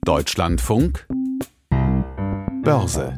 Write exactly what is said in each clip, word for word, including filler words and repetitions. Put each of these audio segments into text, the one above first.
Deutschlandfunk Börse.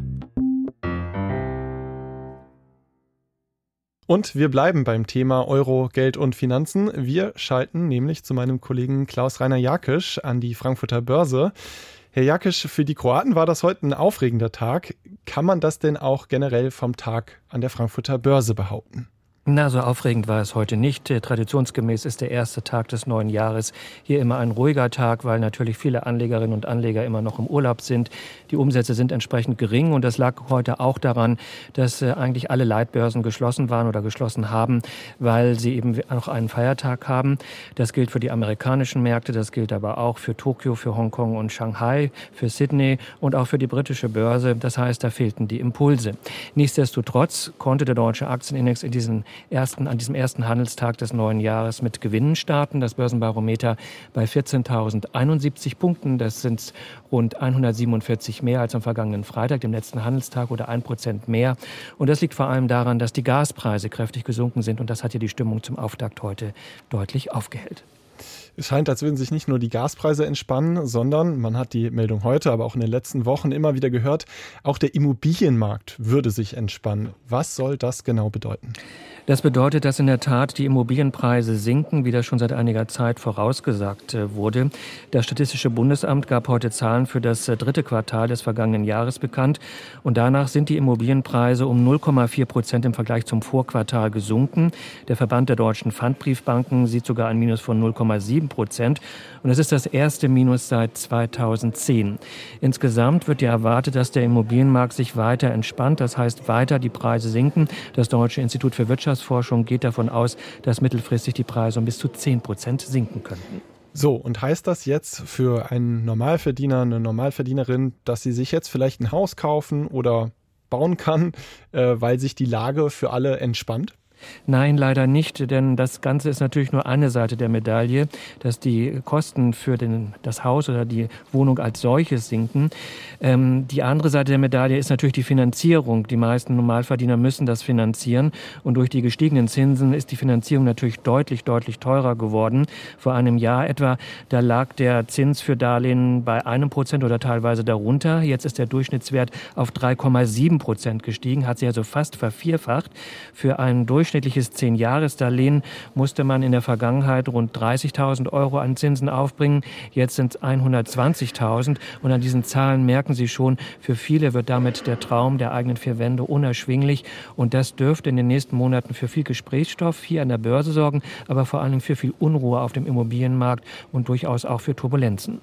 Und wir bleiben beim Thema Euro, Geld und Finanzen. Wir schalten nämlich zu meinem Kollegen Klaus-Rainer Jakisch an die Frankfurter Börse. Herr Jakisch, für die Kroaten war das heute ein aufregender Tag. Kann man das denn auch generell vom Tag an der Frankfurter Börse behaupten? Na, so aufregend war es heute nicht. Traditionsgemäß ist der erste Tag des neuen Jahres hier immer ein ruhiger Tag, weil natürlich viele Anlegerinnen und Anleger immer noch im Urlaub sind. Die Umsätze sind entsprechend gering und das lag heute auch daran, dass äh, eigentlich alle Leitbörsen geschlossen waren oder geschlossen haben, weil sie eben noch einen Feiertag haben. Das gilt für die amerikanischen Märkte, das gilt aber auch für Tokio, für Hongkong und Shanghai, für Sydney und auch für die britische Börse. Das heißt, da fehlten die Impulse. Nichtsdestotrotz konnte der deutsche Aktienindex in diesen Ersten, an diesem ersten Handelstag des neuen Jahres mit Gewinnen starten. Das Börsenbarometer bei vierzehntausendeinundsiebzig Punkten. Das sind rund hundertsiebenundvierzig mehr als am vergangenen Freitag, dem letzten Handelstag, oder ein Prozent mehr. Und das liegt vor allem daran, dass die Gaspreise kräftig gesunken sind. Und das hat ja die Stimmung zum Auftakt heute deutlich aufgehellt. Es scheint, als würden sich nicht nur die Gaspreise entspannen, sondern, man hat die Meldung heute, aber auch in den letzten Wochen immer wieder gehört, auch der Immobilienmarkt würde sich entspannen. Was soll das genau bedeuten? Das bedeutet, dass in der Tat die Immobilienpreise sinken, wie das schon seit einiger Zeit vorausgesagt wurde. Das Statistische Bundesamt gab heute Zahlen für das dritte Quartal des vergangenen Jahres bekannt. Und danach sind die Immobilienpreise um null Komma vier Prozent im Vergleich zum Vorquartal gesunken. Der Verband der deutschen Pfandbriefbanken sieht sogar ein Minus von null Komma sieben Prozent. Und das ist das erste Minus seit zweitausendzehn. Insgesamt wird ja erwartet, dass der Immobilienmarkt sich weiter entspannt. Das heißt, weiter die Preise sinken. Das Deutsche Institut für Wirtschaftsforschung geht davon aus, dass mittelfristig die Preise um bis zu zehn Prozent sinken könnten. So, und heißt das jetzt für einen Normalverdiener, eine Normalverdienerin, dass sie sich jetzt vielleicht ein Haus kaufen oder bauen kann, äh, weil sich die Lage für alle entspannt? Nein, leider nicht, denn das Ganze ist natürlich nur eine Seite der Medaille, dass die Kosten für den, das Haus oder die Wohnung als solches sinken. Ähm, die andere Seite der Medaille ist natürlich die Finanzierung. Die meisten Normalverdiener müssen das finanzieren und durch die gestiegenen Zinsen ist die Finanzierung natürlich deutlich, deutlich teurer geworden. Vor einem Jahr etwa, da lag der Zins für Darlehen bei einem Prozent oder teilweise darunter. Jetzt ist der Durchschnittswert auf drei Komma sieben Prozent gestiegen, hat sich also fast vervierfacht. Für einen Durchschnitt Durchschnittliches zehn-Jahres-Darlehen musste man in der Vergangenheit rund dreißigtausend Euro an Zinsen aufbringen. Jetzt sind es hundertzwanzigtausend. Und an diesen Zahlen merken Sie schon, für viele wird damit der Traum der eigenen vier Wände unerschwinglich. Und das dürfte in den nächsten Monaten für viel Gesprächsstoff hier an der Börse sorgen, aber vor allem für viel Unruhe auf dem Immobilienmarkt und durchaus auch für Turbulenzen.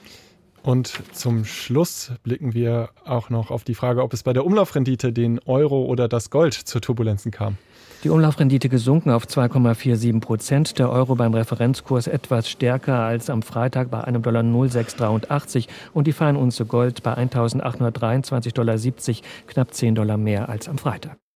Und zum Schluss blicken wir auch noch auf die Frage, ob es bei der Umlaufrendite den Euro oder das Gold zu Turbulenzen kam. Die Umlaufrendite gesunken auf zwei Komma siebenundvierzig Prozent. Der Euro beim Referenzkurs etwas stärker als am Freitag bei einem Dollar null Komma sechs dreiundachtzig und die Feinunze Gold bei eintausendachthundertdreiundzwanzig Komma siebzig Dollar, knapp zehn Dollar mehr als am Freitag.